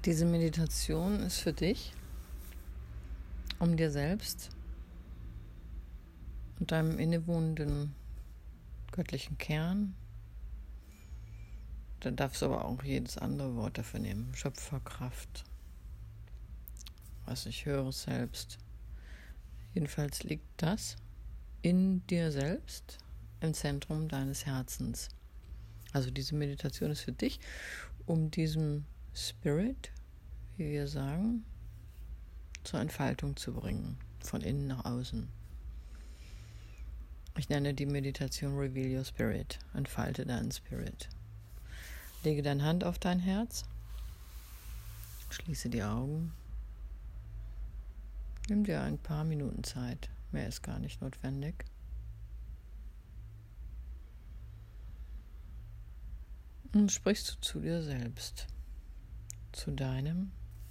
Diese Meditation ist für dich, um dir selbst und deinem innewohnenden göttlichen Kern, da darfst du aber auch jedes andere Wort dafür nehmen, Schöpferkraft, was ich höre selbst. Jedenfalls liegt das in dir selbst, im Zentrum deines Herzens. Also diese Meditation ist für dich, um diesem Spirit, wie wir sagen, zur Entfaltung zu bringen, von innen nach außen. Ich nenne die Meditation Reveal Your Spirit, entfalte deinen Spirit. Lege deine Hand auf dein Herz, schließe die Augen, nimm dir ein paar Minuten Zeit, mehr ist gar nicht notwendig. Und sprichst du zu dir selbst, zu deinem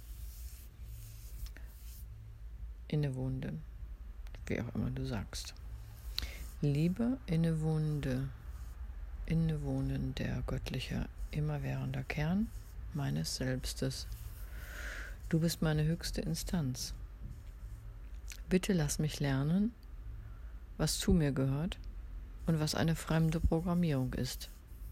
Innewohnenden, wie auch immer du sagst. Lieber innewohnender göttlicher, immerwährender Kern meines Selbstes. Du bist meine höchste Instanz. Bitte lass mich lernen, was zu mir gehört und was eine fremde Programmierung ist.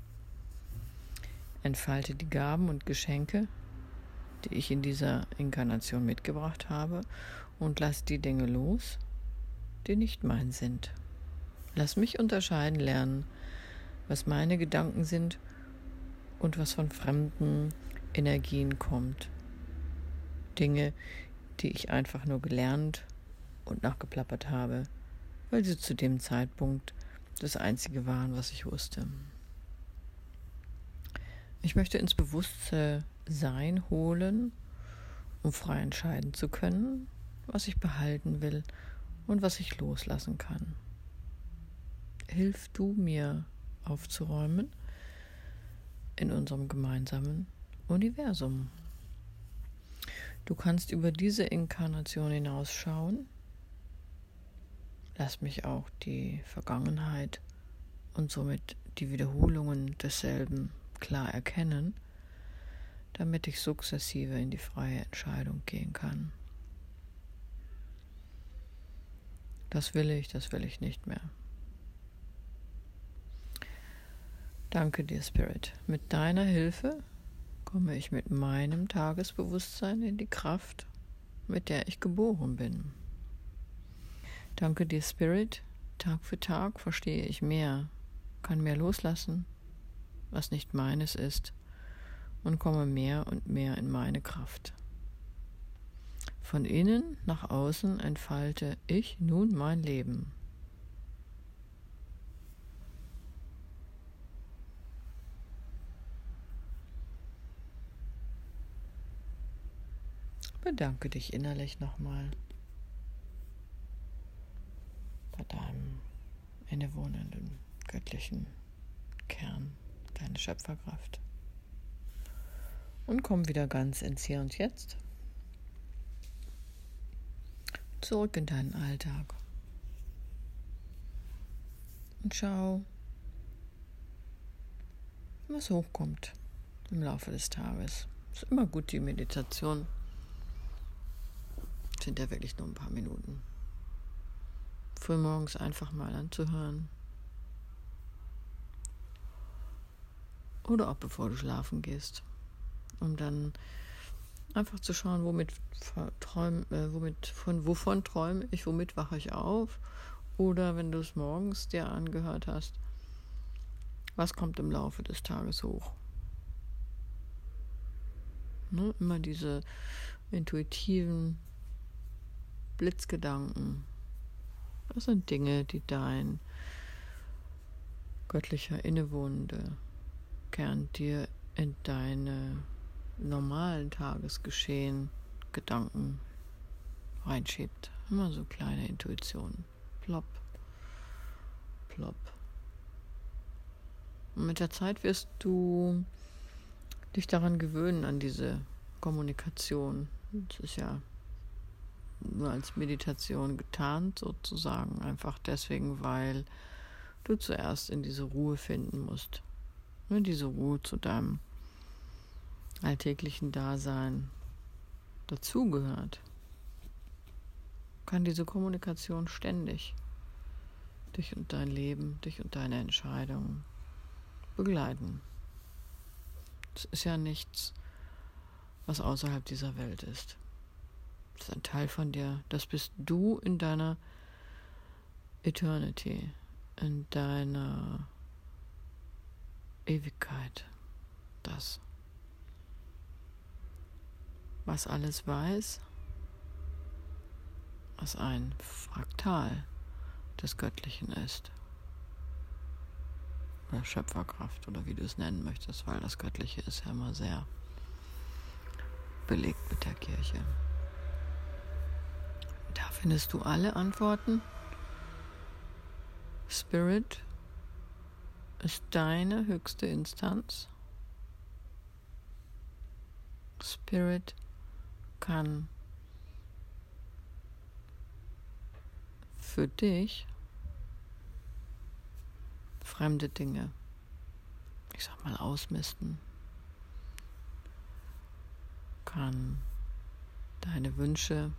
Entfalte die Gaben und Geschenke, die ich in dieser Inkarnation mitgebracht habe, und lass die Dinge los, die nicht mein sind. Lass mich unterscheiden lernen, was meine Gedanken sind und was von fremden Energien kommt. Dinge, die ich einfach nur gelernt und nachgeplappert habe, weil sie zu dem Zeitpunkt das Einzige waren, was ich wusste. Ich möchte ins Bewusstsein holen, um frei entscheiden zu können, was ich behalten will und was ich loslassen kann. Hilf du mir aufzuräumen in unserem gemeinsamen Universum. Du kannst über diese Inkarnation hinausschauen. Lass mich auch die Vergangenheit und somit die Wiederholungen desselben klar erkennen, damit ich sukzessive in die freie Entscheidung gehen kann. Das will ich nicht mehr. Danke dir, Spirit. Mit deiner Hilfe komme ich mit meinem Tagesbewusstsein in die Kraft, mit der ich geboren bin. Danke dir, Spirit. Tag für Tag verstehe ich mehr, kann mehr loslassen, was nicht meines ist, und komme mehr und mehr in meine Kraft. Von innen nach außen entfalte ich nun mein Leben. Bedanke dich innerlich nochmal bei deinem innewohnenden göttlichen Kern, deine Schöpferkraft. Und komm wieder ganz ins Hier und Jetzt. Zurück in deinen Alltag. Und schau, was hochkommt im Laufe des Tages. Ist immer gut, die Meditation. Sind ja wirklich nur ein paar Minuten. Frühmorgens einfach mal anzuhören. Oder auch bevor du schlafen gehst. Um dann einfach zu schauen, wovon träume ich, womit wache ich auf. Oder wenn du es morgens dir angehört hast, was kommt im Laufe des Tages hoch. Ne? Immer diese intuitiven Blitzgedanken. Das sind Dinge, die dein göttlicher innewohnende Kern dir in deine normalen Tagesgeschehen, Gedanken reinschiebt. Immer so kleine Intuitionen. Plopp, plopp. Und mit der Zeit wirst du dich daran gewöhnen, an diese Kommunikation. Das ist ja nur als Meditation getarnt sozusagen, einfach deswegen, weil du zuerst in diese Ruhe finden musst. Diese Ruhe zu deinem alltäglichen Dasein dazugehört, kann diese Kommunikation ständig dich und dein Leben, dich und deine Entscheidungen begleiten. Es ist ja nichts, was außerhalb dieser Welt ist. Das ist ein Teil von dir. Das bist du in deiner Eternity, in deiner Ewigkeit. Das, was alles weiß, was ein Fraktal des Göttlichen ist. Oder Schöpferkraft, oder wie du es nennen möchtest, weil das Göttliche ist ja immer sehr belegt mit der Kirche. Da findest du alle Antworten. Spirit ist deine höchste Instanz. Spirit kann für dich fremde Dinge, ich sag mal, ausmisten, kann deine Wünsche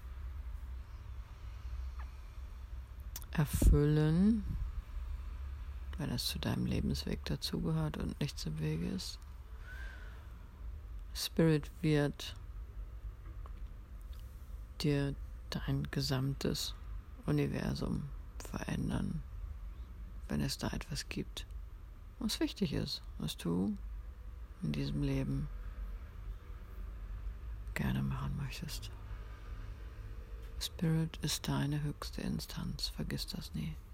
erfüllen, wenn es zu deinem Lebensweg dazugehört und nichts im Wege ist. Spirit wird dir dein gesamtes Universum verändern, wenn es da etwas gibt, was wichtig ist, was du in diesem Leben gerne machen möchtest. Spirit ist deine höchste Instanz, vergiss das nie.